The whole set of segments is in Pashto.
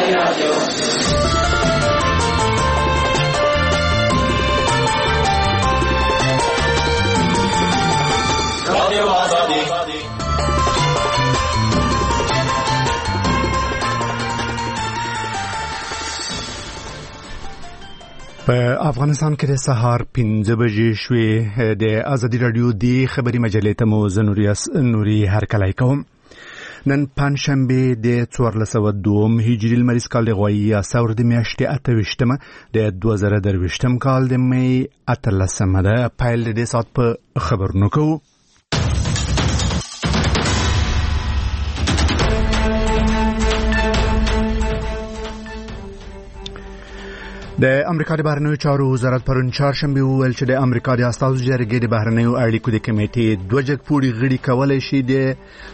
په افغانستان کې د سهار 5 بجې شوې د ازادي رادیو د خبري مجلې ته مو نوري هرکلی کوم. نن پنځشنبه د 1402 هجري لمریز کال د غوایی سور د میاشتې 28مه د 2023 کال د می 18مه ده. پایل د سات په خبرونو کوو. د امریکا د بهرنیو چارو وزارت پرون چهارشنبه وویل چې د امریکا د استازو جرګې د بهرنیو اړیکو د کمیټې دوه جګپوړي غړي کولای شي د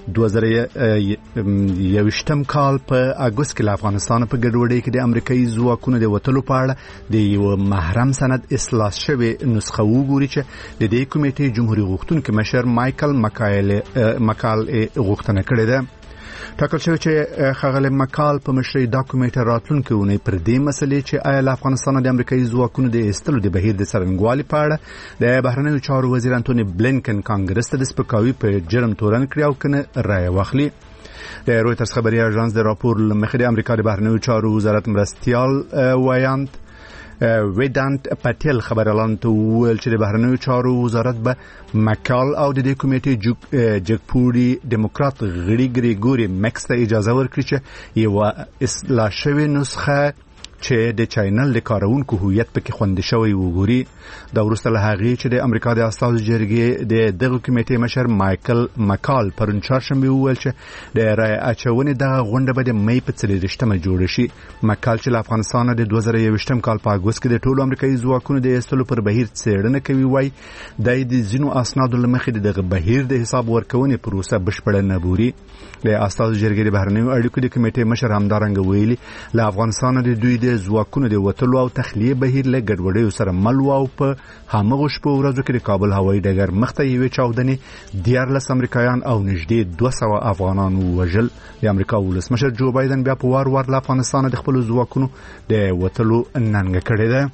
2021 کال په اګوست کې له افغانستان په ګډوډۍ کې د امریکایي ځواکونو د وټلو په اړه د یو محرم سند اصلاح شوی نسخه وګوري چې د دې کمیټې جمهوریت غوښتونکي مشر مایکل مکال غوښتنه کړې ده. ټاکل شوی چې خغل مکال په مشرۍ دا کمیټه راتلونکي ونې پر دې مسلې چې آیا له افغانستان د امریکایي ځواکونو د ایستلو د بهیر د څرنګوالي په اړه د بهرنیو چارو وزیر انټونی بلینکن کانګرس ته د سپکاوي په جرم تورن کړی او کنه رایه واخلي. د رویټرز خبري اژانس د راپور لمخې د امریکا د بهرنیو چارو وزارت مرستیال وایانت ویدانت پټیل خبرلاند ته وویل چې د بهرنیو چارو وزارت به مکال او د دې کمیټې جګپوړي ډیموکرات غړي ګریګوري مکس ته اجازه ورکړي چې یو اصلاح شوی نسخه چې د چینل د کارونکو هویت پکې خوندې شوی وګوري. دا وروسته له هغې چې د امریکا د استازو جرګې د دغه کمیټې مشر مایکل مکال پرون چهارشنبه وویل چې د رایه اچونې دغه غونډه به د می په 23مه جوړه شي. مکال چې له افغانستان د 2021 کال په اګوست کې د ټولو امریکایي ځواکونو د ایستلو پر بهیر څېړنه کوي وای د ځینو اسنادو لمخې دغه بهیر د حساب ورکونې پروسه بشپړه نه بوري. د استازو جرګې د بهرنیو اړیکو د کمیټې مشر همدارنګه ویلي له افغانستان د دوی د ځواکونو د وټلو او تخلیه بهیر له ګډوډۍ سره مل او په همغه شپه ورځو کې د کابل هوایي ډګر مخته یوې چاودنې 14 امریکایان او نږدې 200 افغانان وژل. د امریکا ولسمشر جو بایدن بیا په وار له افغانستان د خپل ځواکونو د وټلو ننګه کړې ده.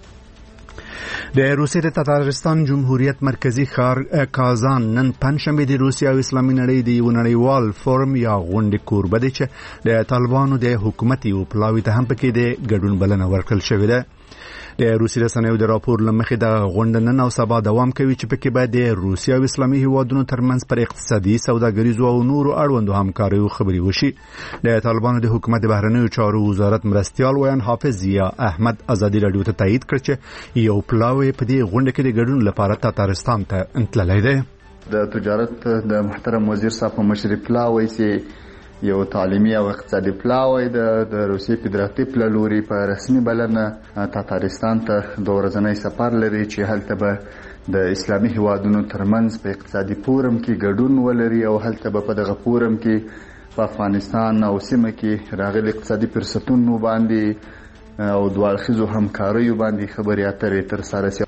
د روسیې د تاتارستان جمهوریت مرکزی ښار کازان نن پنځشنبه د روسیې او اسلامي نړۍ د یو نړیوال فورم یا غونډې کوربه دی چې د طالبانو د حکومت یو پلاوي ته هم پکې د ګډون بلنه ورکړل شوې ده. د روسیې رسنیو د راپور لمخې د غونډه نن او سبا دوام کوي چې پکې به د روسیې او اسلامي هیوادونو ترمنځ پر اقتصادي سوداګریزو او نورو اړوندو همکاریو خبرې وشي. د طالبانو د حکومت د بهرنیو چارو وزارت مرستیال ویان حافظ ضیا احمد ازادي رادیو ته تایید کړ چې یو پلاوی په دې غونډه کې د ګډون لپاره تاتارستان ته انتللی دی. د تجارت د محترم وزیر صاحب په مشرۍ پلاوی چې یو تعلیمي او اقتصادي پلاوی د روسیې فدراتیو پلوري په رسمي بلنه تاتارستان ته د ورځنی سفر لري چې هلته به د اسلامي هیوادونو ترمنځ په اقتصادي فورم کې ګډون ولري او هلته به په دغه فورم کې په افغانستان او سیمه کې راغلي اقتصادي فرصتونو باندې او دوه اړخیزو همکاریو باندې خبرې اترې ترسره شي.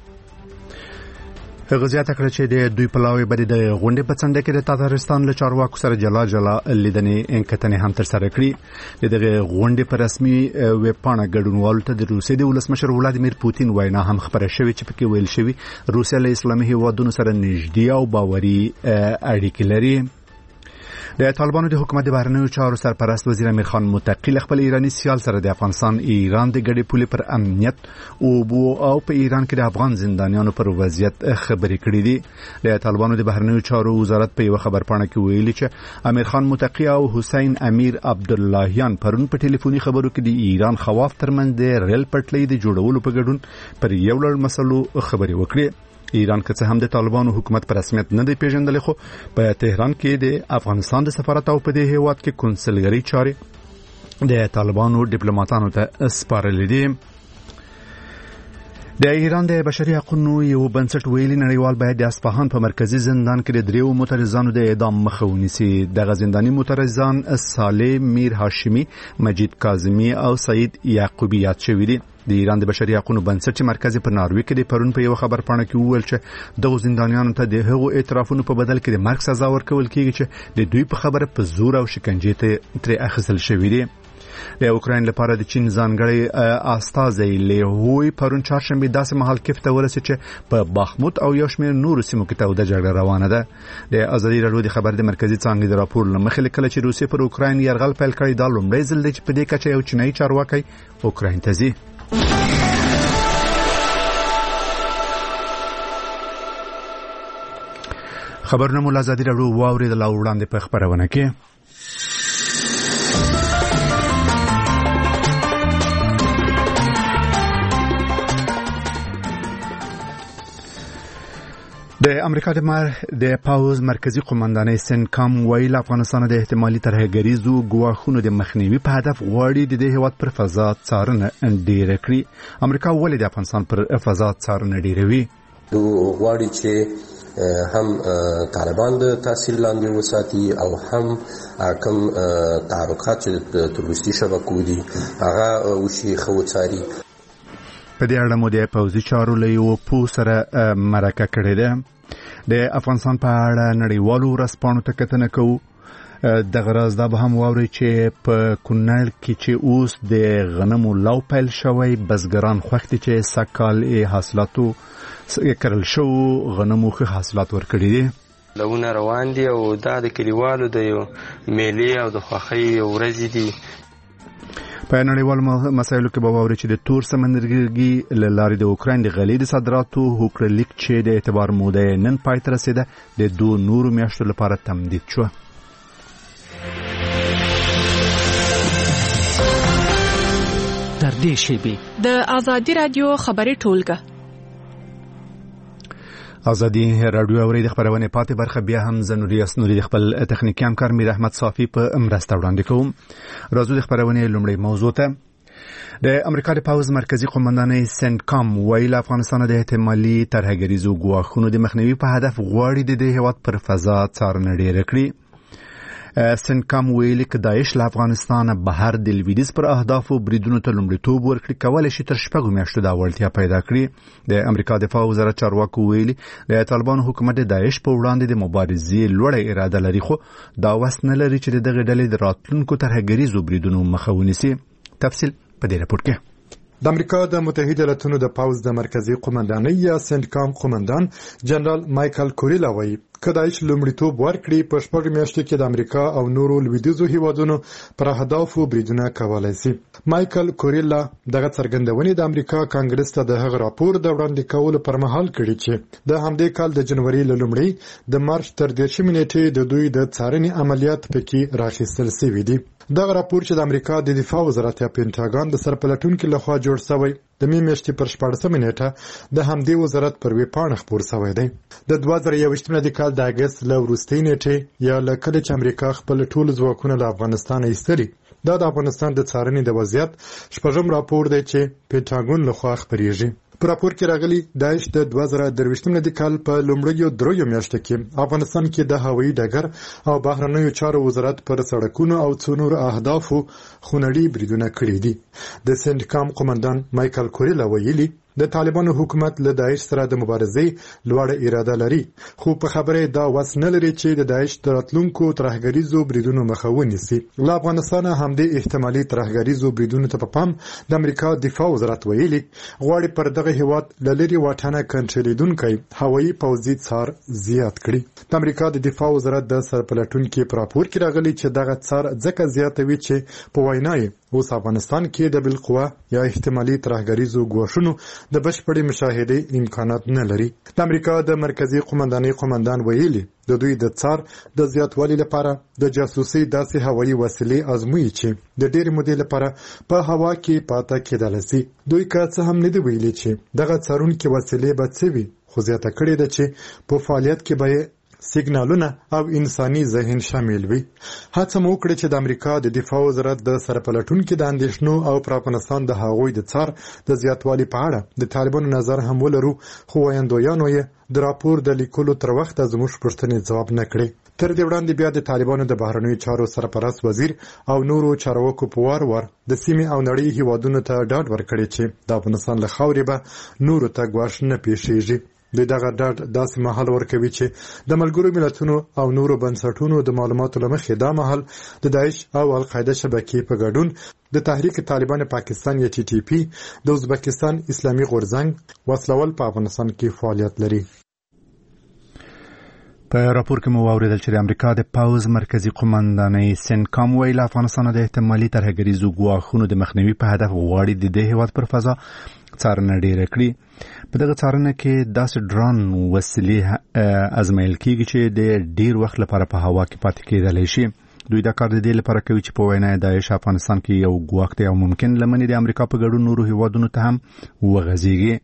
هغه زیاته کړه چې د دوی پلاوی بری د غونډې په څنډه کې د تاتارستان له چارواکو سره جلا لیدنې انکتنې هم ترسره کړې. دغه غونډې په رسمي ویب پاڼه ګډونوالو ته د روسیې د ولسمشر ولادیمیر پوتین وینا هم خبره شوې چې پکې ویل شوی روسیه له اسلامي هیوادونو سره نږدې او باوري اړیکې لري. د طالبانو د حکومت د بهرنیو چارو سرپرست وزیر امیر خان متقی خپل ایرانی سیال سره د افغانستان ایران د ګډې پولې پر امنیت او په ایران کې د افغان زندانیانو پر وضعیت خبرې کړې دي. د طالبانو د بهرنیو چارو وزارت په یو خبرپاڼه کې ویلي چې امیر خان متقی او حسین امیر عبداللهیان پرون په ټلیفوني خبرو کې د ایران خواف ترمنځ د ریل پټلۍ د جوړولو په ګډون پر یو لړ مسلو خبرې وکړې. ایران که څه هم د طالبانو حکومت پر رسمیت نه دی پیژندل خو په تهران کې د افغانستان د سفارت او په دې هیواد کې کنسلګری چارې د طالبانو ډیپلوماټانو ته سپارلې دي. د ایران د بشري حقوقو یو بنسټ ویلي نړیوال باید د اصفهان په مرکزی زندان کې د دریو معترضانو د اعدام مخه ونیسي. دغه زنداني معترضان صالح میر هاشمی، مجید کاظمی او سعید یعقوبی یاد شوي دي. د ایران د بشري حقوقو بنسټ چې مرکز په ناروې کې د پرون په یو خبرپاڼه کې وویل چې دغه زندانیانو ته د هغو اعترافونو په بدل کې د مرګ سزا ورکول کیږي چې د دوی په خبره په زور او شکنجې ته تر اخیستل شوی دي. د اوکراین لپاره د چین ځانګړی استازی لیهوی پرون چهارشنبه داسې مهال کیف ته ورسېد چې په باخموت او یو شمېر نورو سیمو کې توده جګړه روانه ده. د ازادي راډیو د خبر د مرکزي څانګې د راپور له مخې لیکل چې روسیې پر اوکراین یرغل پیل کړی دا لومړی ځل دی چې په دې کچه یو چینایي چارواکی اوکراین ته ځي. خبرونه مو له ازادي راډیو واورېدل او وړاندې په خپرونه کې د امریکا د پاوز مرکزی قومندانۍ سنکام ویل افغانستان د احتمالي ترهګریزو ګواښونو د مخنیوي په هدف غواړي د دې هیواد پر فضا څارنه ډیره کړي. امریکا ولې د افغانستان پر فضا څارنه ډیروي؟ غواړي چې هم طالبان د تاثیر لاندې وساتي او هم کوم تعرقات چې د تروریستي شبکو دي هغه وشي خوڅاري. په دې اړه مو د پوځي چارو له یو پوه سره مرکه کړې ده. د افغانستان په اړه نړیوالو ورځپاڼو ته کتنه کوو. د غراز دا به هم واوري چې په کونړ کې چې اوس د غنمو لو پیل شوی بزګران خوښ دي چې سږکال حاصلاتو کرل شو غنمو ښه حاصلات ورکړي دي. لونه روان دي او دا د کلیوالو د یو میلې او د خوښۍ ورځې دي. په نړیوالو مسایلو کې به واوري چې د تور سمندرګي له لارې د اوکراین د غلې د صادراتو هوکړلیک چې د اعتبار موده نن پای ته رسیده د 2 نورو میاشتو لپاره تمدید شو. تر دې شیبې د ازادي رادیو خبري ټولګه ازادي رادیو اوري د خبرونه پاتې برخه بیا هم زنوري اسنوري د خپل تخنیکی همکار میر احمد صافي په مرسته وړاندې کوم. راځو د خبرونه لومړی موضوع ته. د امریکا د پاوز مرکزی قومندانۍ سنکام ویل افغانستان د احتمالي ترهګریزو ګواښونو د مخنیوي په هدف غواړي د دې هیواد پر فضا څارنه ډیره کړي. سنکام ویل چې داعش له افغانستان بهر د لویدیز پر اهدافو بریدونو ته لومړیتوب ورکړي کولای شي تر 6 میاشتو د وړتیا پیدا کړي. د امریکا دفاع وزارت چارواکو ویلي د طالبانو حکومت د داعش په وړاندې د مبارزې لوړه اراده لري خو دا وس نه لري چې دغه ډلې د راتلونکو ترهګریزو بریدونو مخه ونیسي. تفصیل په دې راپور کې. د امریکا د متحده ایالاتونو د پاوز د مرکزی قومندانۍ یا سنکام قومندان جنرال مایکل کوریلا وایي کداعش لومړیتوب ورکړي په 6 میاشتو کې د امریکا او نورو لویدیځو هیوادونو پر اهدافو بریدونه کولای شي. مایکل کوریلا دغه څرګندونې د امریکا کانګرس ته د هغه راپور د وړاندې کولو پر مهال کړي چې د همدې کال د جنوري لومړی د مارچ تر 10 نیټې د دوی د څارنې عملیات پکې راخیستل شوی دي. دغه راپور چې د امریکا د دفاع وزارت یا پینټاګان د سرپلټونکو لخوا جوړ شوی د میاشتې پر 14 نیټه د همدې وزارت پر ویب پاڼه خپور شوی دی. د 2021 کال د اگست له وروستۍ نیټې یا لکه چې امریکا خپل ټول ځواکونه له افغانستان ایستلي. دا د افغانستان د څارنې د وضعیت شپږم راپور دی چې پینټاګون لخوا خپریږي. په راپور کې راغلي داعش د 2023 کال په لومړیو 3 میاشتو کې افغانستان کې د هوایي ډګر او بهرنیو چارو وزارت پر سړکونو او څونور اهدافو خونړي بریدونه کړي دي. د سنکام قومندان مایکل کوریلا ویلي د طالبانو حکومت له داعش سره د مبارزې لوړه اراده لري خو په خبره دا وس نه لري چې د داعش د راتلونکو ترهګریزو بریدونو مخه ونیسي. له افغانستان هم د احتمالي ترهګریزو بریدونو ته په پام د امریکا دفاع وزارت ویلي غواړي پر دغه هیواد لری واټانه کنټرولیدونکي هوایي پوځي څار زیات کړي. د امریکا د دفاع وزارت د سرپلټونکو په راپور کې راغلي چې دغه څار ځکه زیاتوي چې په وینای اوس افغانستان کې د بالقوه یا احتمالي ترهګریزو ګواښونو د بشپړې مشاهده امکانات نه لري. د امریکا د مرکزی قومندانۍ قومندان ویلي د دوی د څار د زیاتوالي لپاره د جاسوسي داسې هوایي وسیلې ازموي چې د ډېر مودې لپاره په هوا کې پاتې کېدل شي. دوی که څه هم نه دی ویلي چې دغه څارونکو وسیلې به څه وي خو زیاته کړې ده چې په فعالیت کې به سیګنالونه او انساني ذهن شامل وي. هڅه مو وکړه چې د امریکا د دفاع وزارت د سرپلټونکو د اندېښنو او پر افغانستان د هغوی د څار د زیاتوالي په اړه د طالبانو نظر هم ولرو خو وایندویانو یې د راپور د لیکلو تر وخته زموږ پوښتنې ځواب نه کړي. تر دې وړاندې بیا د طالبانو د بهرنیو چارو سرپرست وزیر او نورو چارواکو په وار د سیمې او نړۍ هیوادونو ته ډاډ ورکړي چې د افغانستان له خاورې به نورو ته ګواښ نه پیښیږي. د دغه ډاډ داسې مهال ورکوي چې د ملګرو ملتونو او نورو بنسټونو د معلوماتو له مخې دا مهال د داعش او القاعده شبکې په ګډون د تحریک طالبان پاکستان یا ټي ټي پی د ازبکستان اسلامي غورځنګ وسلول په افغانستان کې فعالیت لري. په راپور کې مو واوریدل چې د امریکا د پاوز مرکزی قومندانۍ سنکام ویل افغانستان د احتمالي ترهګریزو ګواښونو د مخنیوي په هدف غواړي د دې هیواد پر فضا څارنه ډیره کړي. په دغه څارنه کې داسې ډرون وسیلې ازمایل کیږي چې د ډیر وخت لپاره په هوا کې پاتې کېدلی شي. دوی دا کار د دې لپاره کوي چې په وینا داعش افغانستان کې یو ګواښ دی او ممکن لمنې د امریکا په ګډون نورو هیوادونو ته هم وغځيږي.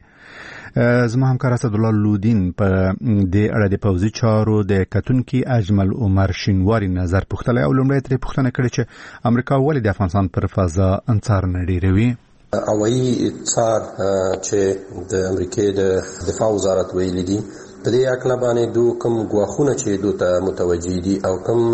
زما همکار اسدالله لودین په دې اړه د پوځي چارو د کتونکي اجمل عمر شینواری نظر پوښتلی او لومړی ترې پوښتنه کړې چې امریکا ولې د افغانستان پر فضا څارنه ډیروي. هوایي څار چې د امریکې د دفاع وزارت ویلي دي په دې اړه باندې دوه کوم ګواښونه چې دوی ته متوجي دي او کوم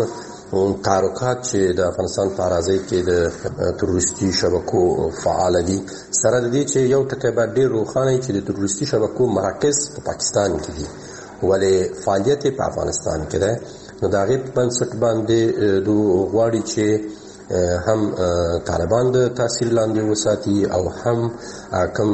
تعرقات چې د افغانستان په اراضي کې د تروریستي شبکو فعال دي سره د دې چې یو ټکی به ډېر روښانه چې د تروریستي شبکو مراکز په پاکستان کې دي ولې فعالیت په افغانستان کې ده نو د هغې په بنسټ باندې دوی غواړي چې هم طالبان د تاثیر لاندې وساتي او هم کوم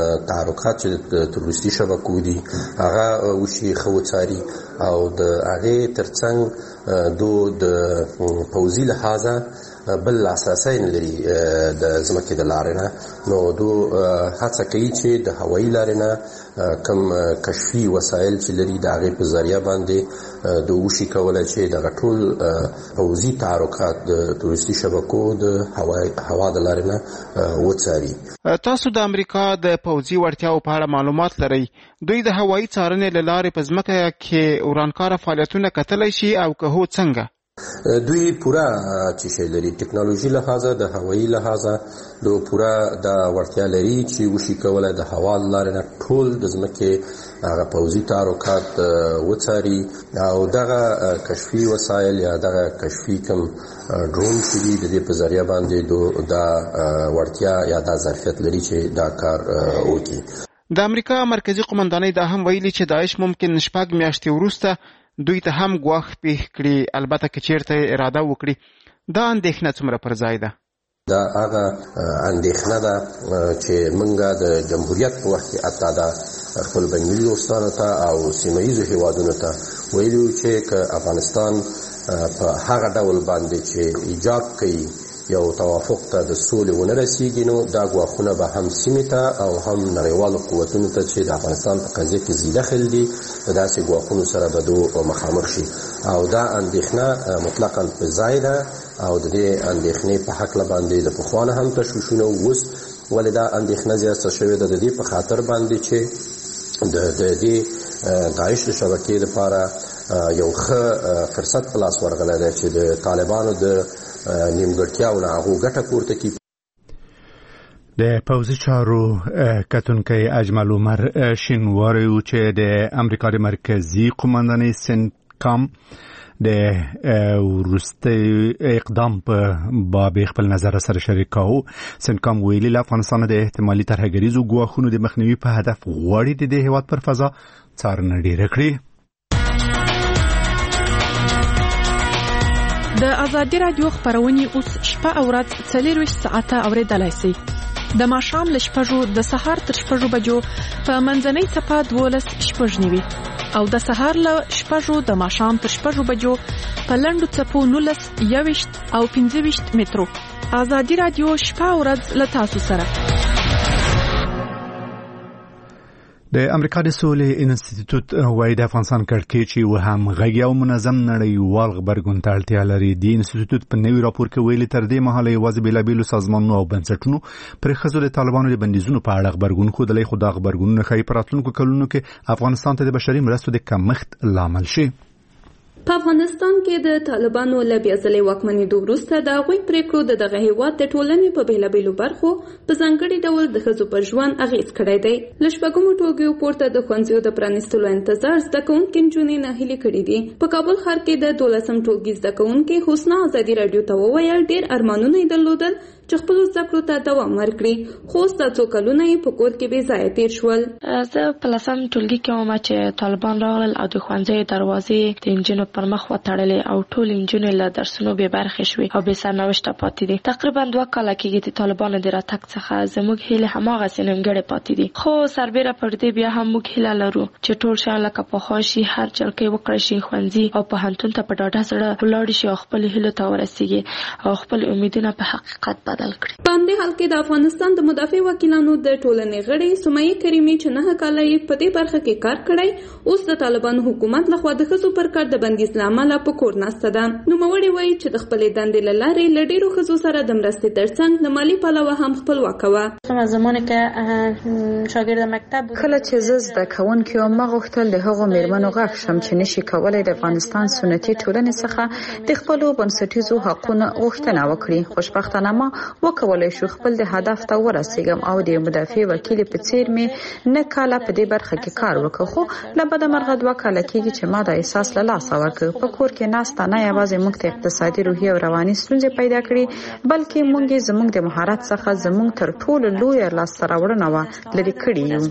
تعرقات چې د تروریستي شبکو دي هغه وشي ښه وڅاري او د هغې ترڅنګ دو د پوځي لحاظه بل اساسي نه لري د ځمکې د لارې نه نو دو هڅه کوي چې د هوایي لارې نه کوم کشفي وسایل چې لري د هغې په ذریعه باندې دو وشي کولی چې دغه ټول پوځي تعرقات د تروریستي شبکو د هوا د لارې نه وڅاري. تاسو د امریکا د پوځي وړتیاو په اړه معلومات لرئ. دوی د هوایي څارنې له لارې په ځمکه کې ورانکاره فعالیتونه کتلی شي او که هو څنګه؟ دوی پورا چې شی لري ټکنالوژي لحاظه د هوایي لحاظه دو پورا د وړتیا لري چې وشي کولای د هوا لارې نه ټول د ځمکې هغه پوځي تعرقات وڅاري او دغه کشفي وسایل یا دغه کشفي کوم ډرون چې دي د دې په ذریعه باندې دا وړتیا یا دا ظرفیت لري چې دا کار وکړي. د امریکا مرکزی قومندانۍ دا هم ویلي چې داعش ممکن 6 میاشتې وروسته دوی ته هم ګواښ پیښ کړي البته که چیرته اراده وکړي. دا اندېښنه څومره پر ځای ده؟ دا هغه اندېښنه ده چې موږ د جمهوریت په وخت کې حتی دا خپل بینالمللي دوستانو ته او سیمه ییزو هیوادونو ته ویلي چې که افغانستان په هغه ډول باندې چې ایجاد کوي یو توافق ته د سولې ونه رسیږي نو دا ګواښونه به هم سیمې ته او هم نړیوالو قوتونو ته چې د افغانستان په قضیه کې زیدخل دي د داسې ګواښونو سره به دوی مخامخ شي او دا اندېښنه مطلقاً په ځای ده او د دې اندېښنې په هکله باندې د پخوا نه هم تشویشونه اوس ولې دا اندېښنه زیاته شوې ده د دې په خاطر باندې چې د دې داعش د شبکې لپاره یو ښه فرصت په لاس ورغلی دی چې د طالبانو د نیمګړتیاو نه هغو ګټه پورته کړي. د پوځي چارو کتونکی اجمل عمر شینواری چې د امریکا د مرکزی قومندانۍ سنکام د وروستي اقدام په باب خپل نظر سره شریک کاوه. سنکام ویلي افغانستان د احتمالي ترهګریزو ګواښونو د مخنیوي په هدف غواړي د دې هیواد پر فضا څارنه ډیره کړي. د ازادي رادیو خبرونه اوس شپه او ورځ 24 ساعته اوریدلای شئ. د ماښام له 6 د سهار تر 6 بجو په منځنۍ صفه 12:09 او د سهار له 6 د ماښام تر 6 بجو په لنډو صفو 19 او 15 مترو. ازادي رادیو شپه او ورځ له تاسو سره. د امریکا د سولې انسټیټیوټ وايي د افغانستان کړکېچ یو هم غږی او منظم نړیوال غبرګون ته اړتیا لري. د انسټیټیوټ په نوي راپور کې ویلي تر دې مهاله یوازې بېلابېلو سازمانونو او بنسټونو پر ښځو د طالبانو د بندیزونو په اړه غبرګون ښودلی خو دا غبرګونونه ښایي په راتلونکو کلونو کې افغانستان ته د بشري مرستو د کمښت لامل شي. په افغانستان کې د طالبانو له بیا ځلې واکمنېدو وروسته د هغوی پرېکړو د دغه هېواد د ټولنې په بېلابېلو برخو په ځانګړي ډول د ښځو پر ژوند اغېز کړی دی. له شپږمو ټولګیو پورته د ښوونځیو د پرانیستلو انتظار زده کوونکې نجونې ناهیلې کړي دي. په کابل ښار کې د 12 ټولګي زده کوونکې حسنا ازادي راډیو ته وویل ډېر ارمانونه یې درلودل چې خپل زده کړو ته دوام ورکړي، خو اوس دا څو کلونه یې په کور کې بې ځایه تیر شول. زه په لسم ټولګي کې وم چې طالبان راغلل او د ښوونځي دروازې د انجونو پر مخ وتړلې او ټول انجونې له درسونو بې برخې شوې او بې سرنوشته پاتې دي. تقریبا 2 کاله کېږي د طالبانو د راتګ څخه زموږ هیلې هماغسې نیمګړې پاتې دي، خو سربیره پر دې بیا هم موږ هیله لرو چې ټول شیان لکه پخوا شي، هر جلکۍ وکړی شي، ښوونځي او پوهنتون ته په ډاډه زړه ولاړ شي او خپل هیلو ته ورسیږي او خپل امیدونه په حقیقت بدل کړي. په همدې حال کې د افغانستان د مدافع وکیلانو د ټولنې غړي سمیه کریمي چې 9 کاله یې په دې برخه کې کار کړی، اوس د طالبانو حکومت لخوا د ښځو پر کار د بندیز له امله په کور ناسته ده. نوموړې وایي چې د خپلې دندې له لارې له ډېرو ښځو سره د مرستې ترڅنګ له مالي پلوه هم خپلواکه وه. کله چې زه زده کوونکې وم ما غوښتل د هغو میرمنو غږ شم چې نشي کولی د افغانستان سنتي ټولنې څخه د خپلو بنسټیزو حقونو غوښتنه وکړي. خوشبختانه ما وکولی شو خپل د هدف ته ورسیږم او د مدافع وکیل په څیر مې 9 کاله په دې برخه کې کار وکړ، خو له بده مرغه 2 کاله کېږي چې ما دا احساس له لاسه ورکړ. په کور کې ناسته نه یوازې موږ ته اقتصادي، روحي او رواني ستونزې پیدا کړې، بلکې موږ زموږ د مهارت څخه زموږ تر ټولو لویه لاسته راوړنه لري کړې یو.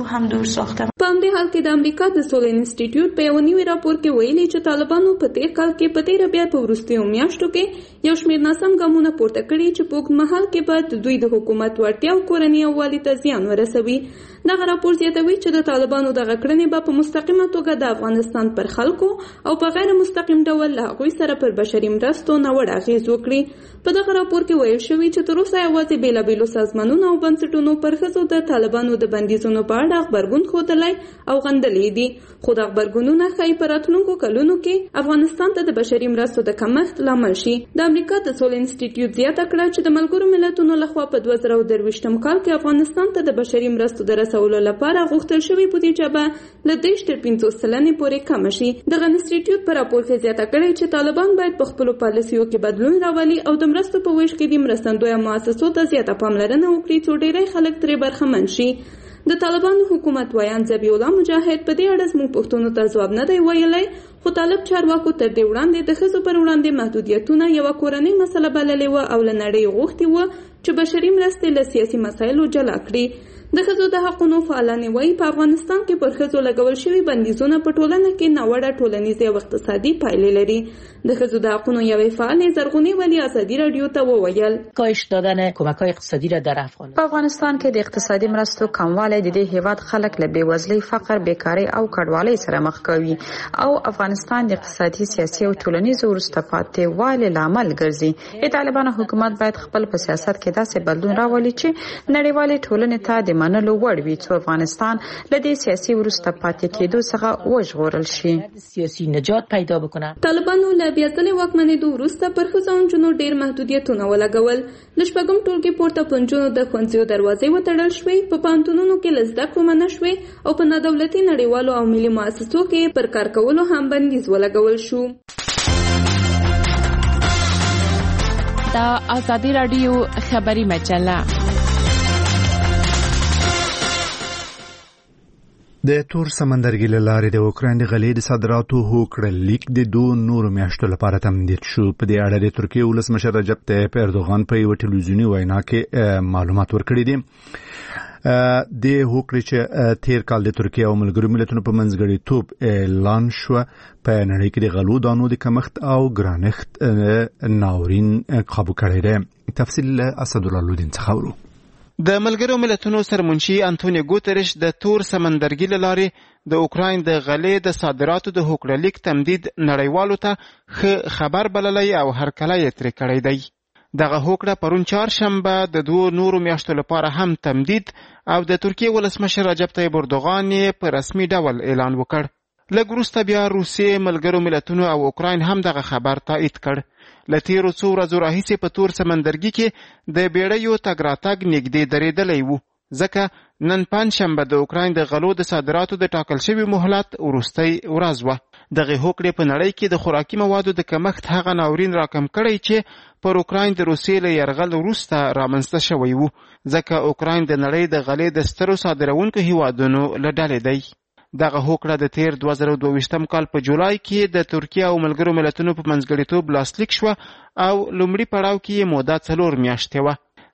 په همدې حال کې د امریکا د سولې انسټیټیوټ په یو نوي راپور کې ویلي چې طالبانو په تیر کال کې په تیر بیا په وروستیو میاشتو کې یو شمېر ناسم ګامونه پورته کړي چې په اوږد مهال کې به دوی د حکومت وړتیا او کورنۍ یووالي ته زیان ورسوي. دغه راپور زیاتوي چې د طالبانو دغه کړنې به په مستقیمه توګه د افغانستان پر خلکو او په غیر مستقیم ډول له هغوی سره پر بشري مرستو ناوړه اغېز وکړي. په دغه راپور کې ویل شوي چې تر اوسه یوازې بېلابېلو سازمانونو او بنسټونو پر ښځو د طالبانو د بندیزونو په اړه غبرګون ښودلی او غندلی دي، خو د غبرګونونه ښایي په راتلونکو کلونو کې افغانستان ته د بشري مرستو د کمښت لامل شي. د امریکا د سولې انسټیټیوټ زیاته کړه چې د ملګرو ملتونو لخوا په 2023 کال کې افغانستان ته د بشري مرستو د رسولو لپاره غوښتل شوې بودیجه به له 10 تر 15 سلنې پورې کمه شي. دغه انسټیټیوټ په راپور کې زیاته کړې چې طالبان باید په خپلو پالیسیو کې بدلون راولي او د مرستو په ویش کې د مرستندویه مؤسسو ته زیاته پاملرنه وکړي څو ډېری خلک ترې برخمن شي. د طالبانو حکومت ویان ذبیح الله مجاهد په دې اړه زموږ پوښتنو ته ځواب نه دی ویلی، خو طالب چارواکو تر دې وړاندې د ښځو پر وړاندې محدودیتونه یوه کورنۍ مسله بللې وه او له نړۍ غوښتي وه چې بشري مرستې له سیاسي مسایلو جلا کړي. د ښځو د حقونو فعالانې وایي په افغانستان کې پر ښځو لګول شوي بندیزونه په ټولنه کې ناوړه ټولنیزې او اقتصادي پایلې لري. د ښځو د حقونو یوې فعالې زرغونې ولي ازادي راډیو ته وویل کاهش دادن کمک‌های اقتصادی را در افغانستان په افغانستان کې د اقتصادي مرستو کموالی د دې هیواد خلک له بېوزلۍ، فقر، بیکارۍ او کډوالۍ سره مخ کوي او افغانستان د اقتصادي، سیاسي او ټولنیز وروسته پاتې والي لامل ګرځي. د طالبانو حکومت باید خپل په سیاست کې داسې بدلون راولي چې نړیوالې ټولنې ته د منلو وړ وي څو افغانستان له دې سیاسي وروسته پاتې کېدو څخه وژغورل شي، سیاسي نجات پیدا بکنه. طالبانو له بیا ځلې واکمنېدو وروسته پر ښځو او نجونو ډېر محدودیتونه ولګول. له 4 ټولګي پورته په نجونو د ښوونځیو دروازې وتړل شوې، په پوهنتونونو کې له زده کړو منع شوې او په نادولتي نړیوالو او ملي مؤسسو کې پر کار کولو هم بندیز ولګول شو. دا ازادي راډیو خبري مجله د تور سمندرګي له لارې د اوکراین د غلې د صادراتو هوکړه لیک د 2 نورو میاشتو لپاره تمدید شو. په دې اړه د ترکیې ولسمشر رجب طیب اردوغان په یوه ټلویزیوني وینا کې معلومات ورکړي دي. د هوکړې چې تیر کال د ترکیې او ملګرو ملتونو په منځګړیتوب اعلان شو په نړۍ کې د غلو دانو د کمښت او ګرانښت ناورین قابو کړی دی. تفصیل اسدالله لودین څخه ورو. د ملګرو ملتونو سرمنشي انټونیو ګوتریش د تور سمندرګي له لارې د اوکراین د غلې د صادراتو د هوکړه لیک تمدید نړیوالو ته ښه خبر بللی او هرکلی یې ترې کړی دی. دغه هوکړه پرون چهارشنبه د 2 نورو میاشتو لپاره هم تمدید او د ترکیې ولسمشر رجب طیب اردوغان یې په رسمي ډول اعلان وکړ. لږ وروسته بیا روسیې، ملګرو ملتونو او اوکراین هم دغه خبر تایید کړ. له تیرو څو ورځو راهیسې په تور سمندرګي کې د بیړیو تګ راتګ نږدې درېدلی و، ځکه نن پنجشنبه د اوکراین د غلو د صادراتو د ټاکل شوي مهلت وروستۍ ورځ وه. دغه هوکړې په نړۍ کې د خوراکي موادو د کمښت هغه ناورین راکم کړی چې پر اوکراین د روسیې له یرغل وروسته رامنځته شوی و، ځکه اوکراین د نړۍ د غلې د سترو صادروونکو هیوادونو له ډلې دی. دغه هوکړه د تیر 2022 کال په جولای کې د ترکیه او ملګرو ملتونو په منځګړیتوب لاسلیک شوه او لومړي پړاو کې یې موده 4 میاشتې وه.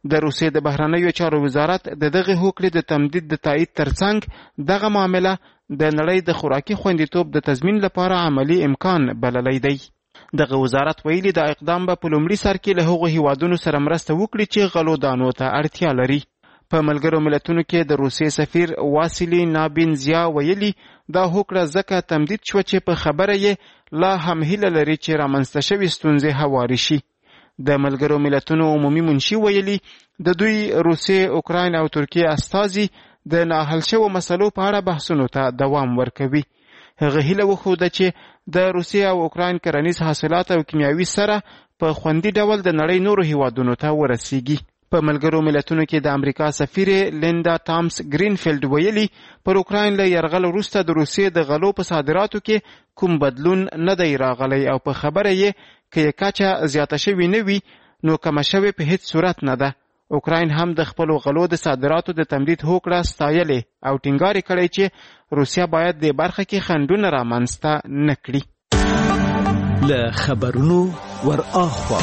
د روسیې د بهرنیو چارو وزارت د دغه هوکړې د تمدید د تایید ترڅنګ دغه معامله د نړۍ د خوراکي خوندیتوب د تضمین لپاره عملی امکان بللی دی. دغه وزارت ویلي دا اقدام به په لومړي سر کې له هغو هیوادونو سره مرسته وکړي چې غلو دانو ته اړتیا لري. په ملګرو ملتونو کې د روسیې سفیر واسیلی نابینزیا ویلي دا هوکړه ځکه تمدید شوه چې په خبره یې لا هم هیله لري چې رامنځته شوې ستونزې هوارې شي. د ملګرو ملتونو عمومي منشي ویلي د دوی روسیې، اوکراین او ترکیې استازي د ناحل شوو مسلو په اړه بحثونو ته دوام ورکوي. هغه هیله وښوده چې د روسیې او اوکراین کرنیز حاصلات او کیمیاوي سره په خوندي ډول د نړۍ نورو هیوادونو ته ورسیږي. په ملګرو ملتونو کې د امریکا سفیر لیندا تامس گرینفیلد ویلي پر اوکراین له یرغل وروسته د روسیې د غلو په صادراتو کې کوم بدلون نه دی راغلی او په خبره یې که یې کچه زیاته شوې نه وي نو کمه شوې په هیڅ صورت نه ده. اوکراین هم د خپلو غلو د صادراتو د تمدید هوکړه ستایلې او ټینګار کړی چې روسیه باید د برخه کې خنډونه رامنځته نه کړي. له خبرونو ور اخوا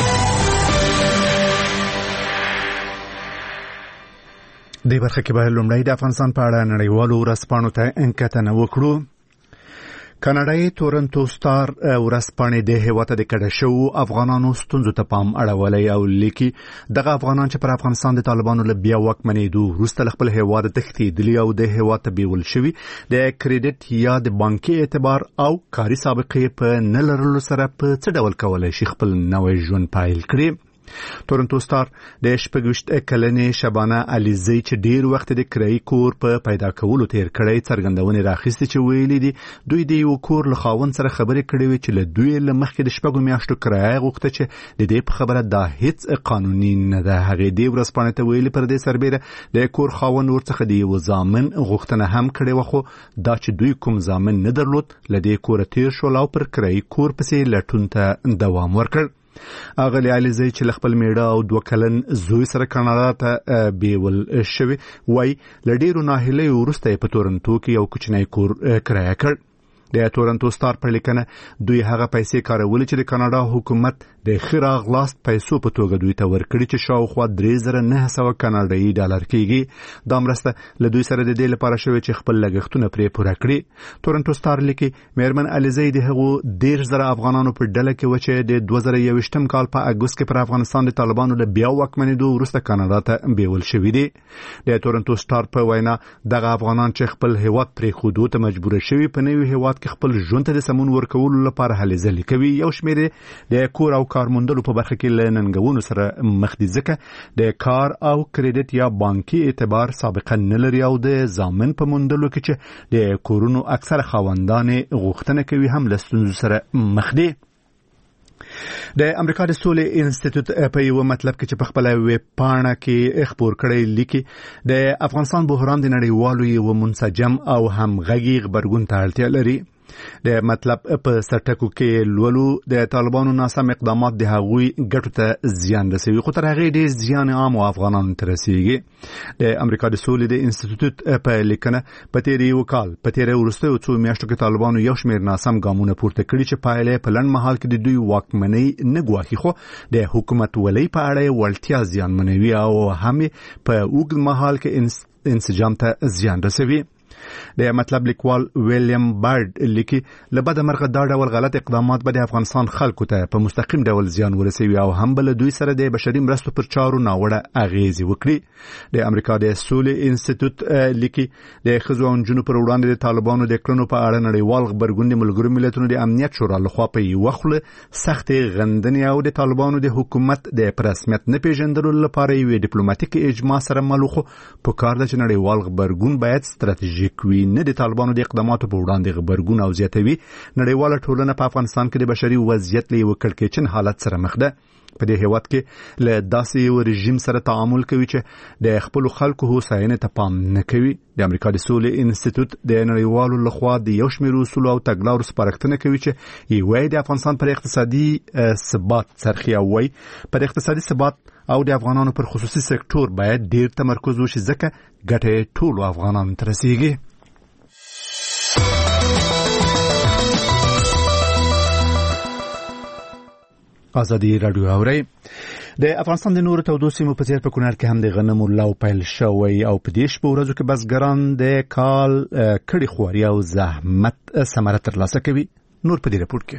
د برخه کې به لومړی د افغانستان په اړه نړیوالو ورځپاڼو ته کتنه وکړو. کاناډایي تورنټو سټار ورځپاڼې د هیواد د کډه شوو افغانانو ستونزو ته پام اړولی او لیکي دغه افغانان چې پر افغانستان د طالبانو له بیا واکمنېدو وروسته له خپل هیواد تښتېدلي او د هیواد ته بیول شوي د کریډټ یا د بانکي اعتبار او کاري سابقې په نه لرلو سره په څه ډول کولی شي خپل نوی ژوند پیل کړي. تورنټو سټار د 26 کلنې شبانه علیزی چې ډیر وخت د کرایي کور په پیدا کولو تیر کړی څرګندونې راخیستې چې ویلي دي دوی د یو کور له خاوند سره خبرې کړې وي چې له دوی له مخکې د 6 میاشتو کرایه غوښته چې د دې په خبره دا هیڅ قانوني نه ده. هغې دې ورځپاڼې ته ویلي پر دې سربیره د کور خاوند ورڅخه د یو ضامن غوښتنه هم کړې وه، خو دا چې دوی کوم ضامن نه درلود له دې کوره تیر شول او پر کرایي کور پسې لټون ته دوام ورکړ. اغلی علیزی چې خپل میړه او 2 کلن زوی سره کاناډا ته بیول شوی وای لډیرو ناهیلۍ وروسته په تورنټو کې یو کوچنی کور کرایه کړ. د تورنټو سټار په لیکنه دوی هغه پیسې کارولې چې د کاناډا حکومت د خراغلاست پیسو په توګه دوی ته ورکړي چې شاوخوا 3900 کاناډایي ډالر کېږي. دا مرسته له دوی سره د دې لپاره شوې چې خپل لګښتونه پرې پوره کړي. تورنټو سټار لیکي میرمن علیزی د هغو 10000 افغانانو په ډله کې و چې د 2021 کال په اګوست کې پر افغانستان د طالبانو له بیا واکمنېدو وروسته کاناډا ته بیول شوي دي. د تورنټو سټار په وینا دغه افغانان چې خپل هیواد پرېښودو ته مجبور شوي په نوي هیواد کې خپل ژوند ته د سمون ورکولو لپاره هلې ځلې کوي. یو شمېر د کور او کار موندلو په برخه کې له ننګونو سره مخ دي ځکه د کار او کریډټ یا بانکي اعتبار سابقه نه لري او د ضامن په موندلو کې چې د کورونو اکثره خاوندان غوښتنه کوي هم له ستونزو سره مخ دي. د امریکا د سولې انسټیټیوټ په یو مطلب کې چې په خپل ویب پاڼه کې خبر کړی لیکي د افغانستان بحران د نړیوالو یو منسجم او همغږي غبرګون ته اړتیا لري. د مطلب په سرټکو کې لولو د طالبانو ناسم اقدامات د هغوی ګټو ته زیان رسوي، خو تر هغې ډېر زیان عام افغانانو ته رسیږي. د امریکا د سولې د انسټیټیوټ په لیکنه په تیر یو کال په تیر وروستیو څو میاشتو کې طالبانو یو شمېر ناسم ګامونه پورته کړي چې پایله په لنډ مهال کې د دوی واکمنۍ نه ګواښي، خو د حکومت ولۍ په اړه وړتیا زیانمنوي او هم په اوږد مهال کې انسجام ته زیان رسوي. د مطلب لیکوال ویلیام بارد لیکي لبد مرغه دا ډول غلط اقدامات به د افغانستان خلکو ته په مستقیم ډول زیان ورسوي او هم بل دوی سره د بشري مرستو پر چارو ناوړه اغیزې وکړي. د امریکا د سولې انسټیټیوټ لیکي د ښځو او نجونو پر وړاندې د طالبانو د کړنو په اړه نړیوال غبرګون د ملګرو ملتونو د امنیت شورا لخوا په یوه خوله سختې غندنې او د طالبانو د حکومت د رسمیت نه پیژندلو لپاره یوې ډیپلوماټیکې اجماع سره مل خو په کار ده چې نړیوال غبرګون باید ستراتیژیک وي، نه د طالبانو د اقداماتو په وړاندې غبرګون او زیاتوي. نړیواله ټولنه په افغانستان کې د بشري وضعیت له یو کړکېچن حالت سره مخ ده. په دې هیواد کې له داسې یو رژیم سره تعامل کوي چې د خپل خلکو هوساینې ته پام نه کوي. د امریکا د سولې انسټیټیوټ د نړیوالو لخوا د یو شمېر اصول او تګلارو سپارښتنه کوي چې یوه د افغانستان پر اقتصادي ثبات څرخي او وای پر اقتصادي ثبات او د افغانانو پر خصوصي سکتور باید ډیر تمرکز وشي ځکه ګټه ټولو افغانانو ته رسیږي. آزادی رادیو اوري د افغانستان د نورو تودو سیمو په څیر په کونړ کې هم د غنمو لو پیل شوی او په دې شپو ورځو کې بزګران د کال کړي خواري او زحمت ثمره ترلاسه کوي. نور په دې راپور کې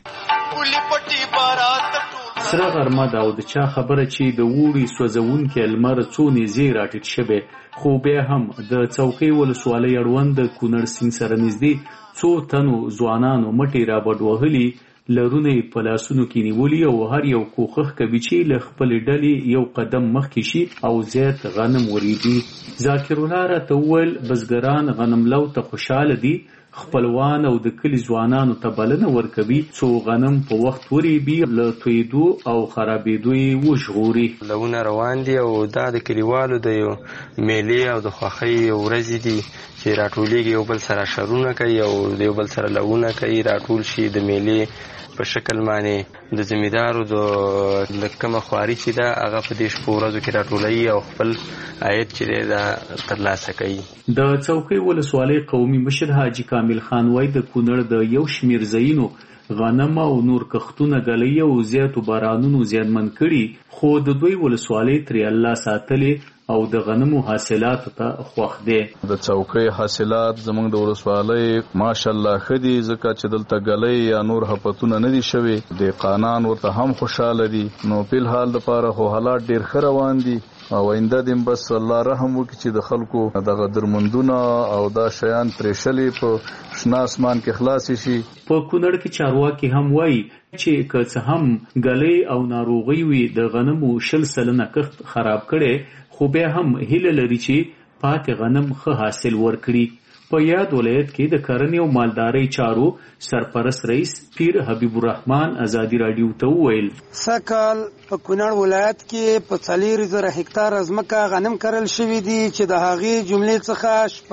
سره غرمه دا او د چا خبره چې د ووري سوځونکي لمر څو نږدې راټیټ شوی، خو بیا هم د څوکۍ ولسوالۍ اړوند د کونړ سیند سره نږدې څو تنو ځوانانو مټې را بډ وهلي، لرونه په لاسونو کې نیولي او هر یو کوښښ کوي چې له خپلې ډلې یو قدم مخکې شي او زیات غنم وریبي. ذاکر الله راته وویل بزګران غنم لو ته خوشحاله دي، خپلوان او د کلي ځوانانو ته بلنه ورکوي څو غنم په وخت وریبي، له تویدو او خرابېدو یې وژغوري. لونه روان دي او دا د کلیوالو د یو میلې او د خوښۍ ورځې دي چې راټولېږي، یو بل سره شرونه کوي او د یو بل سره لونه کوي، راټول شي د میلې په شکل باندې د زمیدارو د کومه خواري چې ده هغه په دې شپو ورځو کې راټولوي او خپل عاید چې دی دا ترلاسه کوي. د څوکۍ ولسوالۍ قومي مشر حاجي کامل خان وایي د کونړ د یو شمېر ځایونو غنم او نور کښتونه ګلۍ او زیاتو بارانونو زیانمن کړي، خو د دوی ولسوالۍ ترې الله ساتلې او د غنمو حاصلاتو ته خوښ دی. د څوکۍ حاصلات زموږ د ولسوالۍ ماشاءالله ښه دي، ځکه چې دلته ګلۍ یا نور هپتونه نه دي شوي، دهقانان ورته هم خوشحاله دي. نو په الحال لپاره خو حالات ډېر ښه روان دي او آینده دې بس الله رحم وکړي چې د خلکو دغه درمندونه او دا شیان پرېښلي په شنه اسمان کې خلاص شي. په کونړ کې چارواکي هم وایي چې که څه هم ګلۍ او ناروغۍ وي د غنمو 20% کښت خراب کړي، خو بیا هم هیله لري چې پاک غنم ښه حاصل ورکړي. په یاد ولایت کې د کرنې او مالدارۍ چارو سرپرست رئیس پیر حبیب الرحمن ازادي راډیو ته وویل سکهال په کونړ ولایت کې په 4000 هکتار ځمکه غنم کرل شوي دي چې د هغې جملې څخه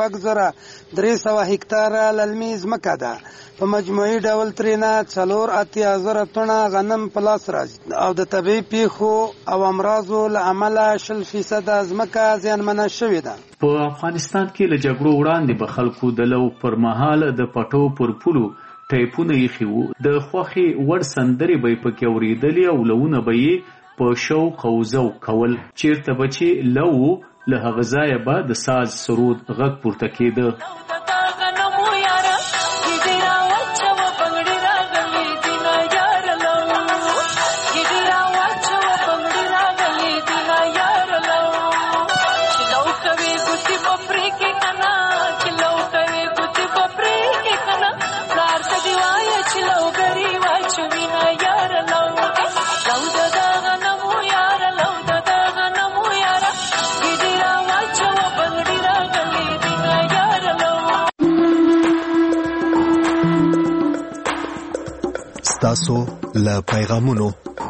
6300 هکتار للمي ځمکه ده. په مجموعي ډول ترېنه 48000 ټنه غنم په لاس راځي او د طبیعي پیښو او امراضو له امله 20% ځمکه زیانمنه شوې ده. په افغانستان کې له جګړو وړاندې به خلکو د لو پر مهال د پټو پر پولو ټیپونه ایښي وو، د خوښې وړ سندرې به یې پکې اورېدلې او لوونه به یې په شوق او ذوق کول. چېرته به چې لو له هغه ځایه به د ساز سرود غږ پورته کېده. تاسو له پیغامونو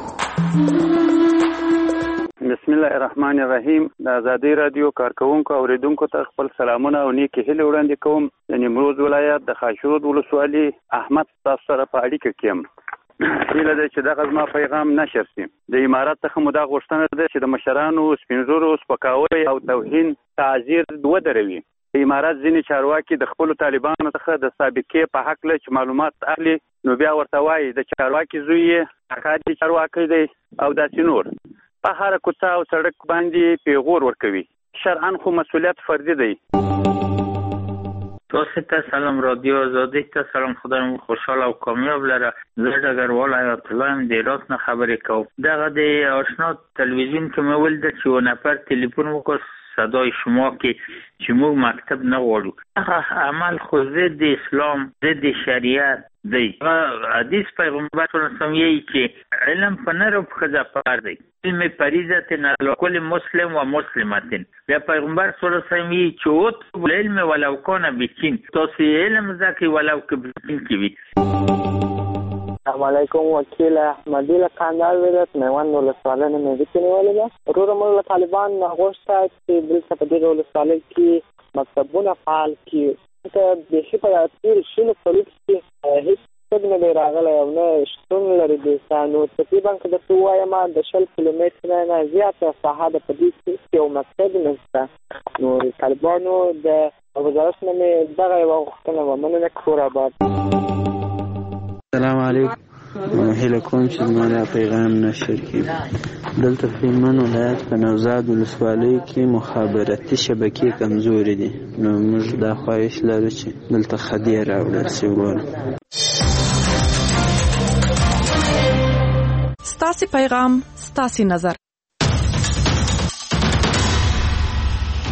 بسم الله الرحمن الرحیم. د ازادي رادیو کارکونکو او اوریدونکو ته خپل سلامونه او نیکی هیله وړاندې کوم. د نیمروز ولایت د خاشرود ولسوالۍ احمد تاسو سره په اړیکه کې یم. هیله ده چې دغه زما پیغام نشر شي. د امارات څخه مو دا غوښتنه ده چې د مشرانو سپینزورو سپکاوی او توهین تعذیر ودروي. د امارات ځینې چارواکي د خپلو طالبانو څخه د سابقې په حق له چې معلومات اخلي، نو بیا ورته وایي د چارواکي زوی یې اکادي چارواکی دی او داسې نور. په هر کوڅه او سړک باندې پیغور ورکوي. شرعاً خو مسئولیت فردي دی. تاسو ته سلام رادیو آزادی ته سلام. خدایم خوشحال او کامیاب لره. زه ډګروال حیات الله ام د هرات نه خبرې کوم. دغه د آشنا تلویزیون کې مې ولید چې یو نفر تلیفون وکړ صدای شما کې چې موږ مکتب نه غواړو. هغه عمل خو ضد اسلام ضد شریعت دی. حدیث پیغمبر صلی الله علیه وسلم یې چې علم په نر او ښځه فرض دی. علم فریضه علی کل مسلم و مسلمه. بیا پیغمبر صلی الله علیه وسلم یې چې اطلب العلم ولو کان بچین، تاسو علم زکه ولو که بچین کې وي. السلام علیکم. وکیل احمدی له کندهار ولایت میوند ولسوالۍ نه مې وکړلې ده. ورور موږ طالبان غوښته چې دلته په دې ولسوالۍ کې مکتبونه فعال کړي. ته د شي په تیر شنو پولیس کې هیڅ څنګه نه راغلی او نه شتون لري. د سانو تقریبا که د وایم د 20 کیلومتره نه زیاته ساحه د پدې کې یو مکتب نشته. نو طالبانو د وزارت نه دغه یو غوښتنه ومنله. کور آباد. السلام علیکم. هیله کوم چې زما دا پیغام نشر کړي. دلته هلمند ولایت په نوزاد ولسوالۍ کې مخابراتي شبکې کمزورې دي، نو موږ دا خواهش لرو چې دلته خدای راوړل شي. وروره ستاسې پیغام ستاسې نظر.